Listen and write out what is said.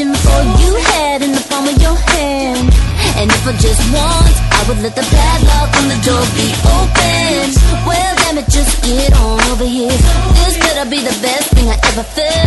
wishing for you had in the palm of your hand. And if I just once, I would let the padlock on the door be open. Well, damn it, just get on over here. This better be the best thing I ever felt.